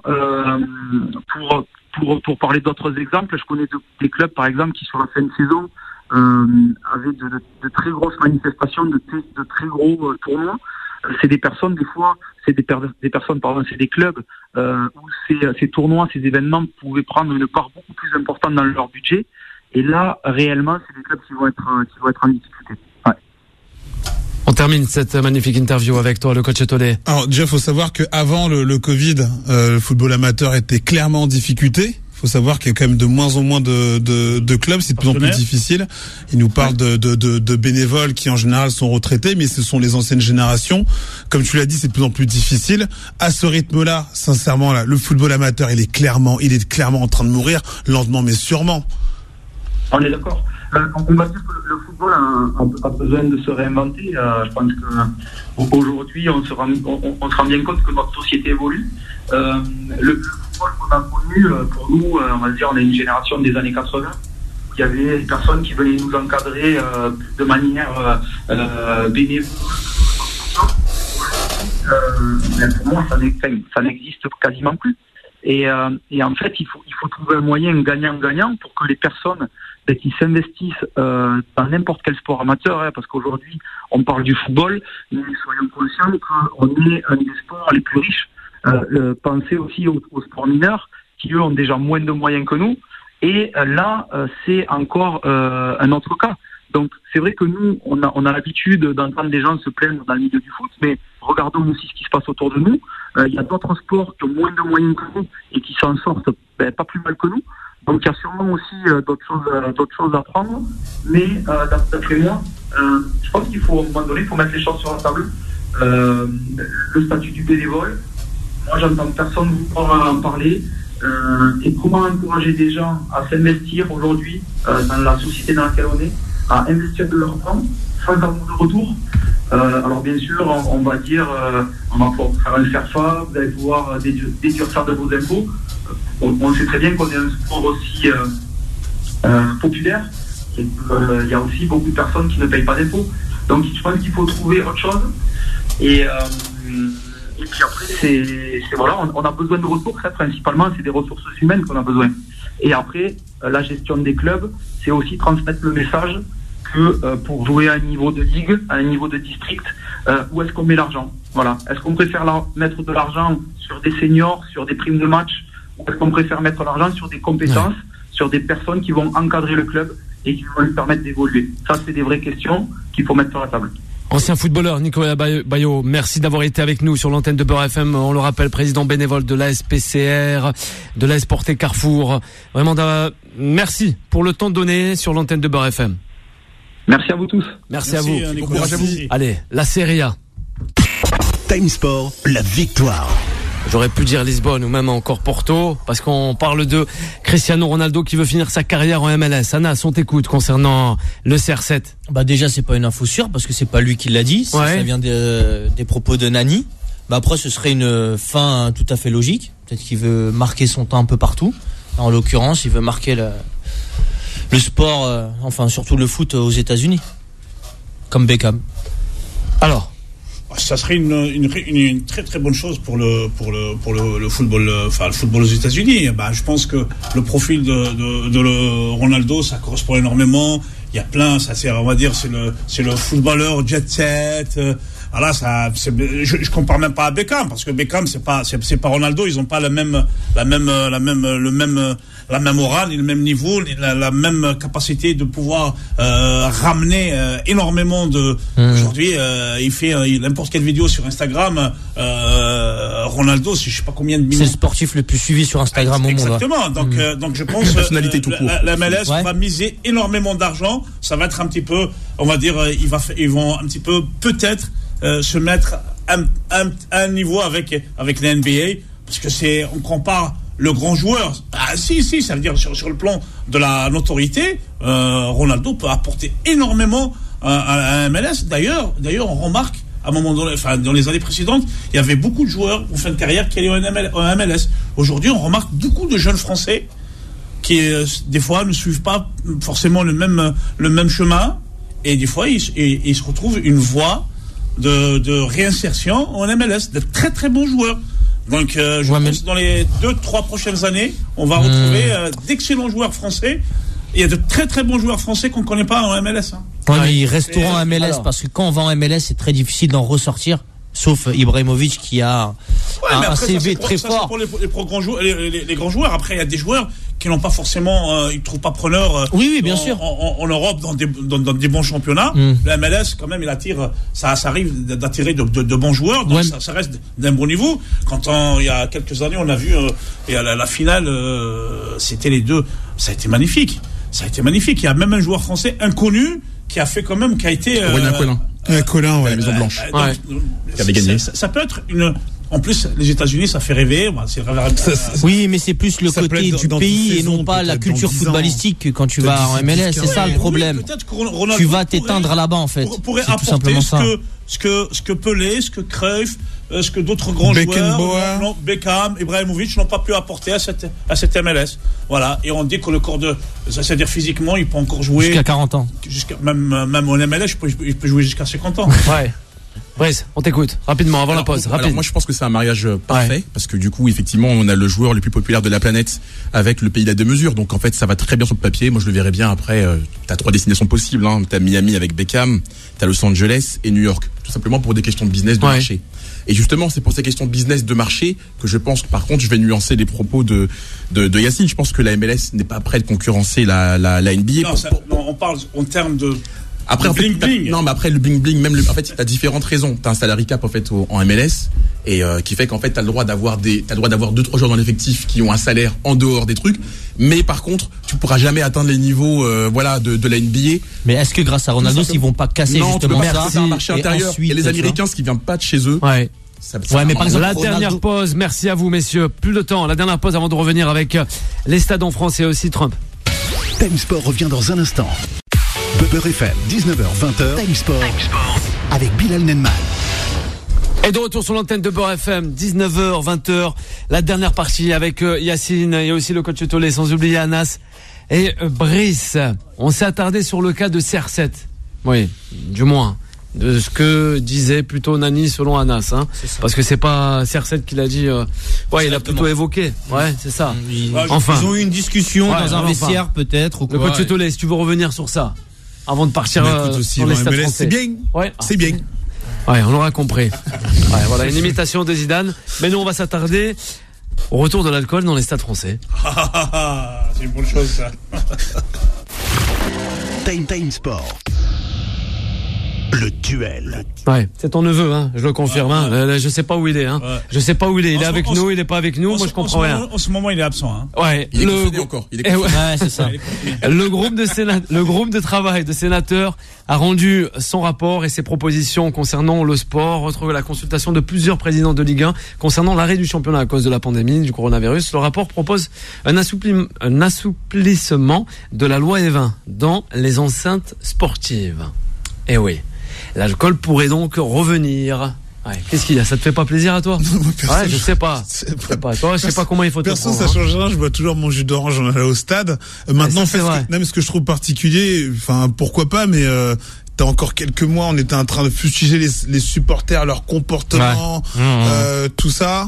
pour parler d'autres exemples, je connais des clubs, par exemple, qui sur la fin de saison avaient de très grosses manifestations, de très gros tournois. C'est des personnes, des fois, c'est des clubs où ces tournois, ces événements pouvaient prendre une part beaucoup plus importante dans leur budget. Et là, réellement, c'est des clubs qui vont être en difficulté. Ouais. On termine cette magnifique interview avec toi, le coach Etolé. Alors, déjà, faut savoir qu'avant le Covid, le football amateur était clairement en difficulté. Faut savoir qu'il y a quand même de moins en moins de clubs, c'est de plus en plus difficile. Il nous parle de bénévoles qui en général sont retraités, mais ce sont les anciennes générations. Comme tu l'as dit, c'est de plus en plus difficile. À ce rythme-là, sincèrement, là, le football amateur, il est clairement en train de mourir, lentement mais sûrement. On est d'accord. On va dire que le football a besoin de se réinventer. Je pense qu'aujourd'hui, on se rend bien compte que notre société évolue. Le football qu'on a connu, pour nous, on va dire, on est une génération des années 80. Il y avait des personnes qui venaient nous encadrer de manière bénévole. Mais pour moi, ça n'existe quasiment plus. Et en fait, il faut trouver un moyen gagnant-gagnant pour que les personnes qui s'investissent dans n'importe quel sport amateur, parce qu'aujourd'hui, on parle du football, mais soyons conscients qu'on est un des sports les plus riches. Pensez aussi aux sports mineurs, qui eux ont déjà moins de moyens que nous. Et là, c'est encore un autre cas. Donc, c'est vrai que nous, on a l'habitude d'entendre des gens se plaindre dans le milieu du foot, mais regardons aussi ce qui se passe autour de nous. Il y a d'autres sports qui ont moins de moyens que nous et qui s'en sortent pas plus mal que nous. Donc il y a sûrement aussi d'autres choses à prendre. Mais d'après moi, je pense qu'il faut, à un moment donné, mettre les choses sur la table. Le statut du bénévole, moi j'entends personne vous en parler. Et comment encourager des gens à s'investir aujourd'hui dans la société dans laquelle on est, à investir de leur temps sans avoir de retour. Alors bien sûr, on va dire, on va pouvoir faire un FERFA, vous allez pouvoir déduire ça de vos impôts. On sait très bien qu'on est un sport aussi populaire. Et il y a aussi beaucoup de personnes qui ne payent pas d'impôts. Donc je pense qu'il faut trouver autre chose. Et puis après, voilà, on a besoin de ressources, principalement, c'est des ressources humaines qu'on a besoin. Et après, la gestion des clubs, c'est aussi transmettre le message que pour jouer à un niveau de ligue, à un niveau de district, où est-ce qu'on met l'argent? Voilà. Est-ce qu'on préfère mettre de l'argent sur des seniors, sur des primes de match, ou est-ce qu'on préfère mettre l'argent sur des compétences, sur des personnes qui vont encadrer le club et qui vont lui permettre d'évoluer? Ça, c'est des vraies questions qu'il faut mettre sur la table. Ancien footballeur Nicolas Bayo, merci d'avoir été avec nous sur l'antenne de Beurre FM. On le rappelle, président bénévole de l'ASPCR, de l'AS Porté Carrefour. Vraiment, merci pour le temps donné sur l'antenne de Beurre FM. Merci à vous tous. Merci à vous. Bon courage à vous. Allez, la Serie A. Time Sport, la victoire. J'aurais pu dire Lisbonne ou même encore Porto, parce qu'on parle de Cristiano Ronaldo qui veut finir sa carrière en MLS. Anas, on t'écoute concernant le CR7. Déjà, c'est pas une info sûre, parce que c'est pas lui qui l'a dit. Ça vient des propos de Nani. Après, ce serait une fin tout à fait logique. Peut-être qu'il veut marquer son temps un peu partout. En l'occurrence, il veut marquer le sport, enfin surtout le foot aux États-Unis, comme Beckham. Alors, ça serait une très très bonne chose pour le football, le football aux États-Unis. Je pense que le profil de Ronaldo, ça correspond énormément. Il y a plein, on va dire, c'est le footballeur jet set. Voilà, je compare même pas à Beckham, parce que Beckham c'est pas Ronaldo, ils ont pas la même morale, ni le même niveau, ni la même capacité de pouvoir ramener énormément de. Aujourd'hui, il fait n'importe quelle vidéo sur Instagram. Ronaldo, je sais pas combien de millions. C'est le sportif le plus suivi sur Instagram au monde. Exactement. Donc je pense la MLS va miser énormément d'argent. Ça va être un petit peu, on va dire, ils vont un petit peu peut-être se mettre à un niveau avec la NBA, parce que on compare le grand joueur. Si, ça veut dire sur le plan de la notoriété, Ronaldo peut apporter énormément à MLS. D'ailleurs, on remarque à un moment donné, dans les années précédentes, il y avait beaucoup de joueurs en fin de carrière qui allaient en MLS. Aujourd'hui, on remarque beaucoup de jeunes Français qui des fois ne suivent pas forcément le même chemin, et des fois ils se retrouvent une voie de réinsertion en MLS, de très très bons joueurs. Donc je pense que dans les 2-3 prochaines années, on va retrouver d'excellents joueurs français. Il y a de très très bons joueurs français qu'on ne connaît pas en MLS. Mais ils resteront en MLS, parce que quand on va en MLS, c'est très difficile d'en ressortir. Sauf Ibrahimovic qui a un CV très fort. Pour les grands joueurs. Après, il y a des joueurs qui n'ont pas forcément, ils ne trouvent pas preneur. Oui, bien sûr. En Europe, dans des bons championnats. La MLS, quand même, ça arrive d'attirer de bons joueurs. Donc ça reste d'un bon niveau. Quand il y a quelques années, on a vu la finale, c'était les deux. Ça a été magnifique. Il y a même un joueur français inconnu qui a été. Colin, la Maison Blanche. Qui avait gagné. Ça peut être en plus, les États-Unis, ça fait rêver. Oui, mais c'est plus le côté du pays et non pas la culture footballistique quand tu vas en MLS. C'est ça le problème. Tu vas t'éteindre là-bas, en fait. Pourrait apporter ce que Pelé, ce que Cruyff, ce que d'autres grands joueurs, Beckham, Ibrahimovic, n'ont pas pu apporter à cette MLS. Voilà. Et on dit que le corps c'est-à-dire physiquement, il peut encore jouer. Jusqu'à 40 ans. Même en MLS, il peut jouer jusqu'à 50 ans. Ouais. Brice, on t'écoute rapidement avant la pause. Alors moi je pense que c'est un mariage parfait, parce que du coup effectivement on a le joueur le plus populaire de la planète avec le pays à deux mesures, donc en fait ça va très bien sur le papier. Moi je le verrais bien. Après t'as 3 destinations possibles, t'as Miami avec Beckham, t'as Los Angeles et New York, tout simplement pour des questions de business de marché. Et justement c'est pour ces questions de business de marché que je pense que par contre je vais nuancer les propos de Yacine. Je pense que la MLS n'est pas prête de concurrencer la NBA. On parle en termes Après, en fait, non, mais après le bling bling, même en fait, t'as différentes raisons. T'as un salary cap en fait en MLS et qui fait qu'en fait t'as le droit d'avoir 2-3 joueurs dans l'effectif qui ont un salaire en dehors des trucs. Mais par contre, tu pourras jamais atteindre les niveaux de la NBA. Mais est-ce que grâce à Ronaldo, ils vont pas casser justement ça? C'est un marché intérieur. Il y a les Américains, ce qui vient pas de chez eux. Ouais. Mais par exemple, la dernière pause, merci à vous messieurs. Plus de temps, la dernière pause avant de revenir avec les stades en France et aussi Trump. Time Sport revient dans un instant. Beurre FM, 19h-20h, Time Sport avec Bilal Nenman. Et de retour sur l'antenne de Beurre FM, 19h, 20h, la dernière partie avec Yacine et aussi le coach Tolé, sans oublier Anas et Brice. On s'est attardé sur le cas de CR7. Oui, du moins, de ce que disait plutôt Nani selon Anas. Parce que c'est pas CR7 qui l'a dit. Il a plutôt évoqué. Ouais, c'est ça. Ils ont eu une discussion dans un vestiaire peut-être. Ou quoi, le coach Tolé, si tu veux revenir sur ça. Avant de partir sur les stades français. C'est bien. Ouais. C'est bien. Ouais, on l'aura compris. Ouais, voilà, une imitation de Zidane. Mais nous, on va s'attarder au retour de l'alcool dans les stades français. C'est une bonne chose, ça. Time Sport. Le duel. Ouais, c'est ton neveu, je le confirme. Je sais pas où il est. Je sais pas où il est. Il est avec nous, il est pas avec nous. Moi, je comprends rien. En ce moment, il est absent. Ouais. Il est confiné encore. Ouais, c'est ça. Le groupe de travail de sénateurs a rendu son rapport et ses propositions concernant le sport. Retrouver la consultation de plusieurs présidents de Ligue 1 concernant l'arrêt du championnat à cause de la pandémie du coronavirus. Le rapport propose un assouplissement de la loi Evin dans les enceintes sportives. Eh oui. L'alcool pourrait donc revenir. Ouais. Qu'est-ce qu'il y a? Ça te fait pas plaisir à toi? Ouais, je sais pas. Toi, je sais pas comment il faut te prendre. Ça change rien. Je bois toujours mon jus d'orange en allant au stade. Maintenant, ce que je trouve particulier, pourquoi pas, mais t'as encore quelques mois, on était en train de fustiger les supporters, leur comportement, tout ça.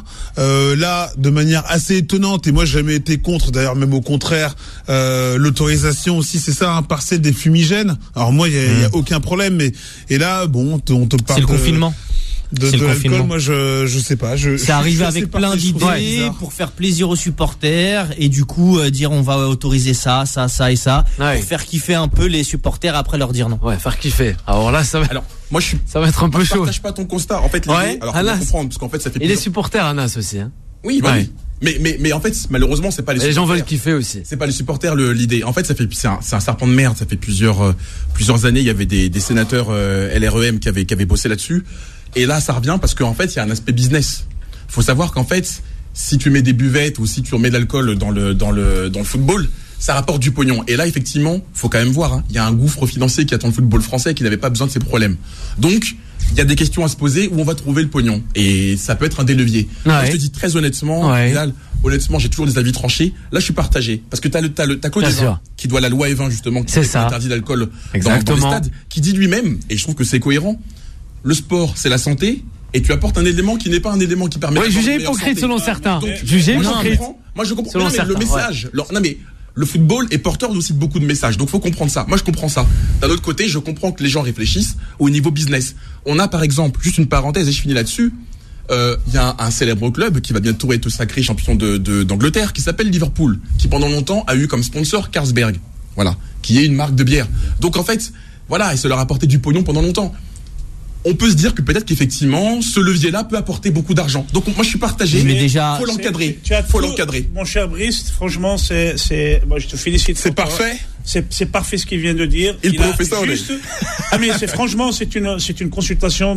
Là, de manière assez étonnante, et moi j'ai jamais été contre, d'ailleurs même au contraire, l'autorisation aussi, c'est ça, parcelle des fumigènes. Alors moi, il y a aucun problème, mais et là, bon, on te parle. C'est le confinement. De l'alcool, moi je sais pas. C'est arrivé avec plein d'idées pour faire plaisir aux supporters et du coup dire on va autoriser ça et ça pour faire kiffer un peu les supporters après leur dire non. Ouais, faire kiffer. Alors là ça va. Alors moi ça va être un peu chaud. Je partage pas ton constat. En fait, l'idée, alors faut comprendre parce qu'en fait ça fait. Et les supporters Anas aussi. Oui, oui. Mais en fait malheureusement c'est pas les. Les gens veulent kiffer aussi. C'est pas les supporters l'idée. En fait c'est un serpent de merde. Ça fait plusieurs années il y avait des sénateurs LREM qui avaient bossé là-dessus. Et là, ça revient parce qu'en fait, il y a un aspect business. Faut savoir qu'en fait, si tu mets des buvettes ou si tu remets de l'alcool dans le football, ça rapporte du pognon. Et là, effectivement, faut quand même voir. Il y a un gouffre financier qui attend le football français qui n'avait pas besoin de ces problèmes. Donc, il y a des questions à se poser où on va trouver le pognon. Et ça peut être un des leviers. Moi, je te dis très honnêtement, Bilal, honnêtement, j'ai toujours des avis tranchés. Là, je suis partagé parce que t'as Claude Evin qui doit la loi Evin justement qui interdit l'alcool dans les stades, qui dit lui-même, et je trouve que c'est cohérent. Le sport, c'est la santé, et tu apportes un élément qui n'est pas un élément qui permet. Oui, jugé hypocrite selon certains. Jugé hypocrite. Moi, je comprends. Non, mais le message. Non, mais le football est porteur aussi de beaucoup de messages. Donc, faut comprendre ça. Moi, je comprends ça. D'un autre côté, je comprends que les gens réfléchissent au niveau business. On a, par exemple, juste une parenthèse, et je finis là-dessus. Il y a un célèbre club qui va bientôt être sacré champion d'Angleterre, qui s'appelle Liverpool, qui pendant longtemps a eu comme sponsor Carlsberg. Voilà. Qui est une marque de bière. Donc, en fait, voilà, et ça leur a apporté du pognon pendant longtemps. On peut se dire que peut-être qu'effectivement, ce levier-là peut apporter beaucoup d'argent. Donc moi, je suis partagé. Mais déjà, faut l'encadrer. Faut l'encadrer. Mon cher Brice, franchement, moi, je te félicite. C'est parfait. C'est parfait ce qu'il vient de dire. Il professeur. Juste... mais franchement, c'est une consultation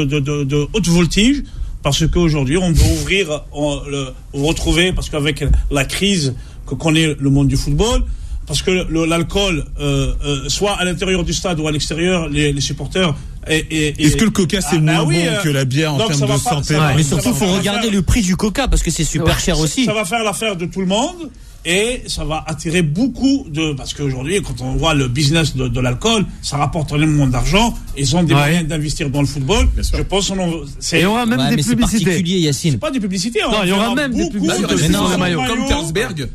de haute voltige. Parce qu'aujourd'hui, on veut ouvrir, retrouver, parce qu'avec la crise que connaît le monde du football, parce que l'alcool, soit à l'intérieur du stade ou à l'extérieur, les supporters. Est-ce que le coca c'est moins bon que la bière en termes de santé? Mais surtout, faut regarder le prix du coca parce que c'est super cher aussi. Ça va faire l'affaire de tout le monde. Et ça va attirer beaucoup parce qu'aujourd'hui, quand on voit le business de l'alcool, ça rapporte énormément d'argent. Ils ont des moyens d'investir dans le football. Je pense et il y aura même des publicités. C'est particulier, Yacine. C'est pas des publicités. Non, il y aura même des publicités sur les maillots. Comme Carlsberg.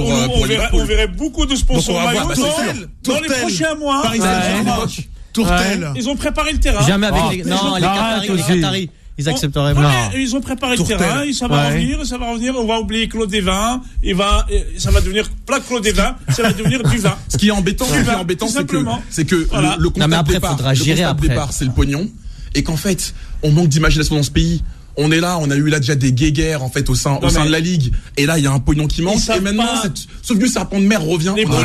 On verrait beaucoup de sponsors maillots dans les prochains mois. Tourtel. Ils ont préparé le terrain. Jamais avec les Qataris. Ils accepteraient pas. Ils ont préparé le terrain, ça va revenir, on va oublier Claude Desvins, ça va devenir plat Claude Desvins, ça va devenir du vin. Ce qui est embêtant, c'est que voilà. le constat de départ, c'est le pognon, et qu'en fait, on manque d'imagination dans ce pays. On est là, on a eu là déjà des guéguerres en fait au sein de la ligue, et là il y a un pognon qui manque, et maintenant ce vieux serpent de mer revient. Les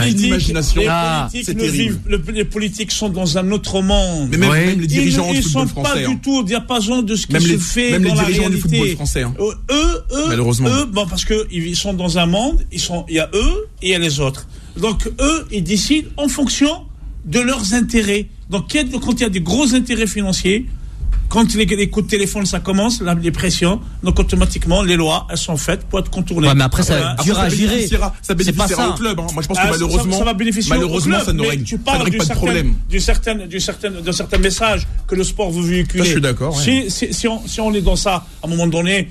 politiques sont dans un autre monde. Mais même les dirigeants du football français. Ils sont pas du tout au diapason de ce qui se fait même dans la réalité. Même les dirigeants du football français. Malheureusement. Parce que ils sont dans un monde, il y a eux et il y a les autres. Donc eux, ils décident en fonction de leurs intérêts. Donc quand il y a des gros intérêts financiers, quand les coups de téléphone ça commence, les pressions, donc automatiquement les lois elles sont faites pour être contournées. Ouais, mais après ça dur à gérer. Ça bénéficiera au club. Moi je pense que malheureusement, ça va bénéficier au club, ça ne règle pas de problème. D'un certain message que le sport veut véhiculer. Je suis d'accord. Si on est dans ça, à un moment donné,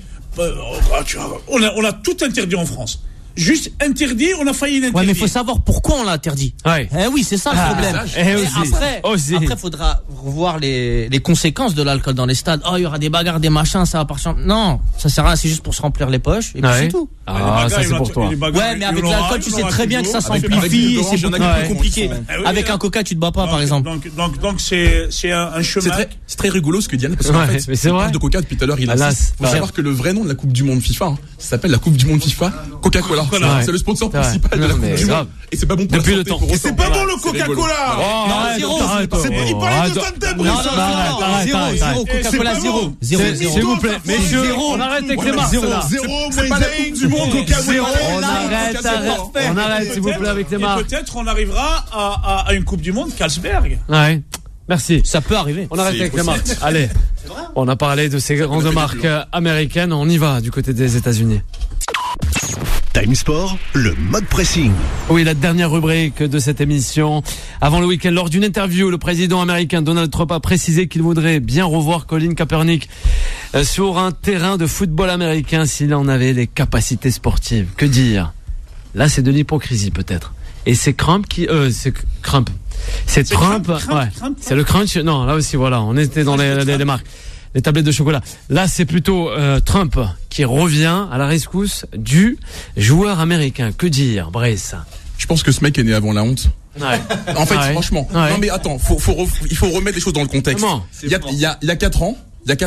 on a tout interdit en France. Juste interdit, on a failli l'interdire. Ouais, mais il faut savoir pourquoi on l'a interdit. Ouais. Oui, c'est ça le problème. Après, faudra revoir les conséquences de l'alcool dans les stades. Oh, il y aura des bagarres, des machins, ça va partir. Non, ça sert à rien, c'est juste pour se remplir les poches, et puis c'est tout. Ça c'est pour toi. Ouais, mais avec l'alcool, tu sais très bien que ça s'amplifie et c'est beaucoup plus compliqué. Avec un coca, tu te bats pas, par exemple. Donc c'est un chemin. C'est très rigolo ce que Diane, parce qu'en fait, il parle de coca depuis tout à l'heure, il insiste. Faut savoir que le vrai nom de la Coupe du Monde FIFA, ça s'appelle la Coupe du Monde FIFA Coca-Cola. C'est le sponsor principal de la Coupe du Monde. Et c'est pas bon pour la santé. Et c'est pas bon le Coca-Cola. Il parlait de zéro. Coca-Cola zéro. S'il vous plaît, messieurs, on arrête avec les marques là. C'est pas la Coupe du Monde Coca-Cola. On arrête s'il vous plaît avec les marques. Peut-être on arrivera à une Coupe du Monde Carlsberg. Ouais. Merci. Ça peut arriver. On arrête avec les marques. Allez. On a parlé de ces grandes marques américaines. On y va du côté des États-Unis. Time Sport, le mode pressing. Oui, la dernière rubrique de cette émission. Avant le week-end, lors d'une interview, le président américain Donald Trump a précisé qu'il voudrait bien revoir Colin Kaepernick sur un terrain de football américain s'il en avait les capacités sportives. Que dire? Là, c'est de l'hypocrisie peut-être. Et c'est Trump C'est Trump. C'est le crunch. Non, là aussi, voilà, on était dans les marques. Les tablettes de chocolat. Là, c'est plutôt Trump qui revient à la rescousse du joueur américain. Que dire, Brice? Je pense que ce mec est né avant la honte. Ouais. En fait, franchement. Ouais. Non mais attends, il faut remettre les choses dans le contexte. Il y a 4 ans,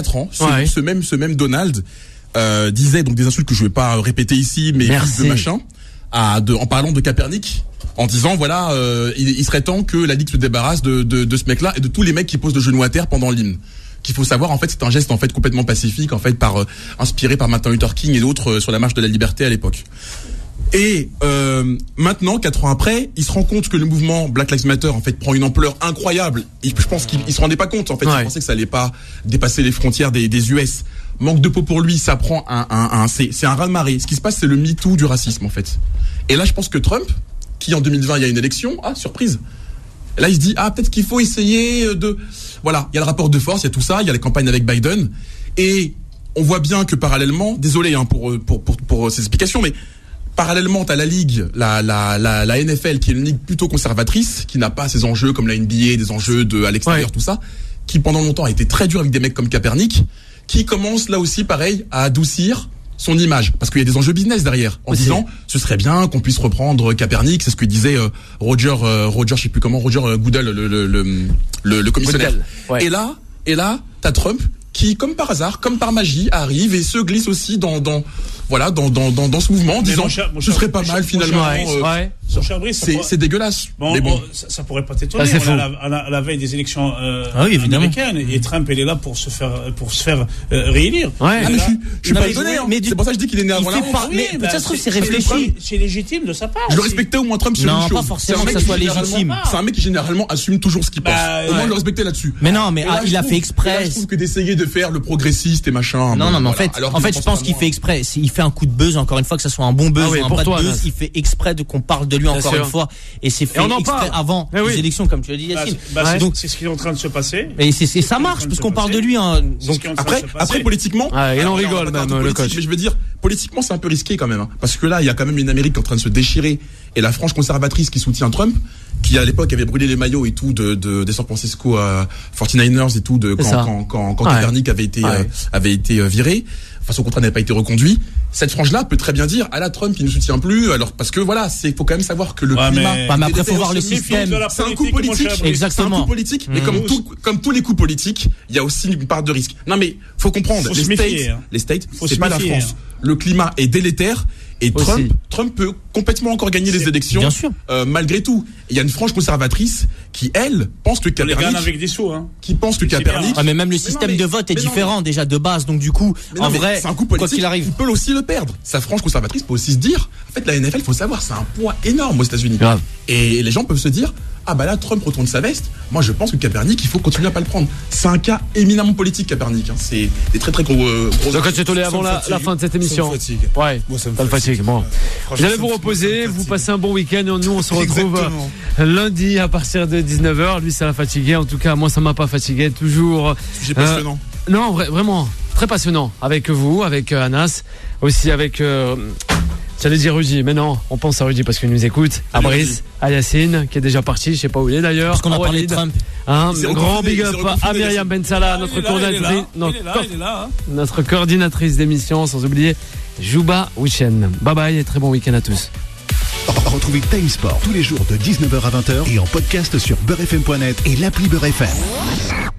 ce même Donald disait donc des insultes que je vais pas répéter ici, mais de machin, en parlant de Kaepernick, en disant voilà, il serait temps que la ligue se débarrasse de ce mec-là et de tous les mecs qui posent de genoux à terre pendant l'hymne. Qu'il faut savoir, en fait, c'est un geste en fait complètement pacifique, en fait, inspiré par Martin Luther King et d'autres sur la marche de la liberté à l'époque. Et maintenant, 4 ans après, il se rend compte que le mouvement Black Lives Matter en fait prend une ampleur incroyable. Je pense qu'il se rendait pas compte. En fait, il pensait que ça allait pas dépasser les frontières des US. Manque de peau pour lui, ça prend c'est un raz-de-marée. Ce qui se passe, c'est le MeToo du racisme en fait. Et là, je pense que Trump, qui en 2020 il y a une élection, surprise. Là, il se dit peut-être qu'il faut essayer voilà, il y a le rapport de force, il y a tout ça, il y a la campagne avec Biden, et on voit bien que parallèlement, désolé pour ces explications, mais parallèlement, t'as la ligue, la NFL, qui est une ligue plutôt conservatrice, qui n'a pas ces enjeux comme la NBA, des enjeux à l'extérieur, tout ça, qui pendant longtemps a été très dur avec des mecs comme Kaepernick, qui commence là aussi, pareil, à adoucir son image, parce qu'il y a des enjeux business derrière, en disant ce serait bien qu'on puisse reprendre Kaepernick, c'est ce que disait Roger, je sais plus comment, Roger Goodell, le commissionnaire. Ouais. Et là, t'as Trump qui, comme par hasard, comme par magie, arrive et se glisse aussi dans ce mouvement, en disant ce serait pas mal finalement. C'est dégueulasse. Bon, ça pourrait pas t'étonner. À la veille des élections américaines, et Trump il est là pour se faire réélire. Je suis pas étonné. C'est pour ça que je dis qu'il est né avant la honte. Mais ça se trouve c'est réfléchi. C'est légitime de sa part. Je le respectais au moins Trump sur une chose. Non, pas forcément que ça soit légitime. C'est un mec qui généralement assume toujours ce qu'il pense. Au moins je le respectais là-dessus. Mais non, mais il a fait exprès. Je trouve que d'essayer de faire le progressiste et machin. Non, mais en fait, je pense qu'il fait exprès. Il fait fait un coup de buzz, encore une fois, que ça soit un bon buzz ou un pas de buzz, il fait exprès qu'on parle de lui encore une fois. Et c'est fait exprès avant les élections, comme tu l'as dit, Yacine. Donc c'est ce qui est en train de se passer. Et ça marche, parce qu'on parle de lui. Donc après politiquement, il en rigole même, le coach. Mais je veux dire, politiquement, c'est un peu risqué quand même, parce que là, il y a quand même une Amérique en train de se déchirer, et la frange conservatrice qui soutient Trump, qui à l'époque avait brûlé les maillots et tout des San Francisco 49ers et tout quand Kaepernick avait été viré, enfin son contrat n'avait pas été reconduit. Cette frange-là peut très bien dire à la Trump il ne soutient plus, alors parce que voilà, faut quand même savoir que le climat. Mais après faut voir le système. C'est un coup politique. Exactement. C'est un coup politique. Mais comme tous les coups politiques, il y a aussi une part de risque. Non mais faut comprendre. Les States, c'est pas la France. Le climat est délétère. Et Trump peut complètement encore gagner les élections, bien sûr. Malgré tout. Il y a une frange conservatrice qui, elle, pense que Kaepernick, avec des sous, qui pense que Kaepernick. Mais même le système de vote est différent déjà de base, donc du coup, en vrai, c'est un coup politique, quoi qu'il arrive, il peut aussi le perdre. Sa frange conservatrice peut aussi se dire, en fait, la NFL, faut savoir, c'est un poids énorme aux États-Unis. Et les gens peuvent se dire, ah bah là, Trump retourne sa veste. Moi, je pense que Kaepernick, il faut continuer à pas le prendre. C'est un cas éminemment politique, Kaepernick. C'est des très très gros. Donc, c'est toléré avant la fin de cette émission. Ouais, moi, ça me fatigue. Bon, vous allez vous reposer, vous passez un bon week-end. Nous, on se retrouve lundi à partir de 19h. Lui, ça l'a fatigué. En tout cas, moi, ça m'a pas fatigué. Toujours. Sujet passionnant. Non, vraiment, très passionnant. Avec vous, avec Anas, aussi avec. J'allais dire Rudy, mais non, on pense à Rudy parce qu'il nous écoute, à Brice, à Yacine, qui est déjà parti, je sais pas où il est d'ailleurs. Parce qu'on a parlé de Trump. Grand big up à Myriam Bensala, notre coordinatrice d'émission, sans oublier Jouba Wichen. Bye bye et très bon week-end à tous. Retrouvez Time Sport tous les jours de 19h à 20h et en podcast sur beurrefm.net et l'appli Beurre FM.